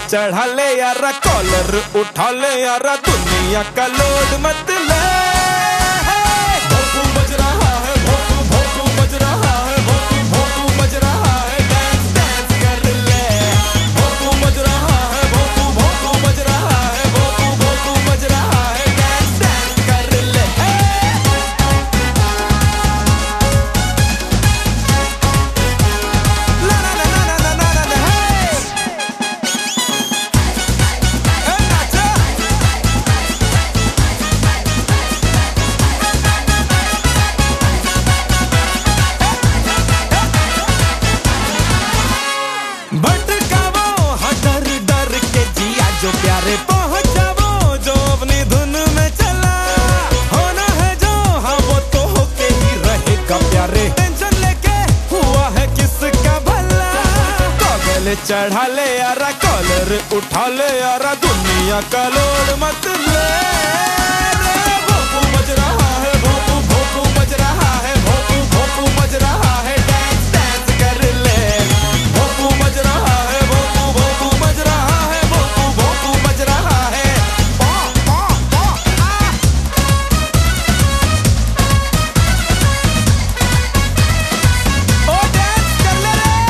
चढ़ा ले यारा, कॉलर उठा ले यारा, दुनिया का लोड मत ले। भोंपू बज रहा है, भोंपू भोंपू बज रहा है, भोंपू भोंपू बज रहा है, डांस डांस कर ले। भोंपू बज रहा है, भोंपू भोंपू बज रहा है, भोंपू भोंपू बज रहा है, डांस डांस कर ले। ला ला ला ला ला ला ला हे, नाचा। भटकावो हाँ डर डर के जिया, जो प्यारे पहुंच जावो, जो अपनी धुन में चला। होना है जो हाँ वो तो होके ही रहेगा प्यारे, टेंशन लेके हुआ है किसका भला। गले चढ़ा ले यारा, कॉलर उठा ले यारा, दुनिया का लोड मत ले। भोंपू बज रहा है, भोंपू भोंपू बज रहा है, भोंपू भोंपू बज रहा है, डांस डांस कर ले। भोंपू बज रहा है, भोंपू भोंपू बज रहा है, भोंपू भोंपू बज रहा है, पॉ पॉ पॉ आ। ओ डांस कर ले रे।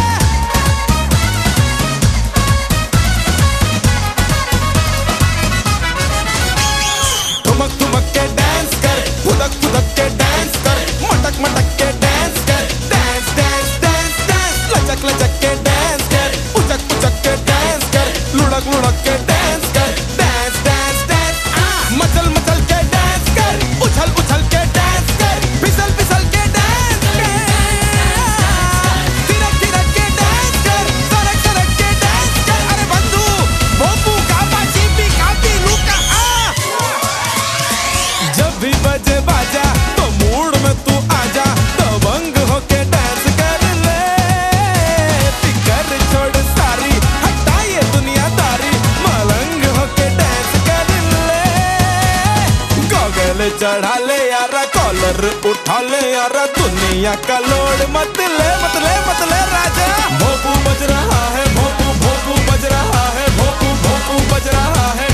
ठुमक ठुमक के डांस कर, फुदक फुदक के डांस कर, मटक मटक के डांस कर, डांस डांस डांस डांस। लचक लचक के डांस कर, उचक उचक के डांस कर, लुढ़क लुढ़क के डांस कर, डांस डांस डांस आ। मचल मचल के डांस कर, उछल उछल के डांस कर, फिसल फिसल के डांस कर, थिरक थिरक के डांस कर, सरक सरक के डांस कर। अरे बंधु भोंपू कापा चीपी कापी लूका आ। जब भी बजे बाजा तो मूड में तू आजा, दबंग होके डांस कर ले। फिकर छोड़ सारी, हटा ये दुनियादारी, मलंग होके डांस कर ले। गॉगल चढ़ा ले यारा, कॉलर उठा ले यारा, दुनिया का लोड मत ले मत ले मत ले राजा। भोंपू बज रहा है, भोंपू भोंपू बज रहा है, भोंपू भोंपू बज रहा है,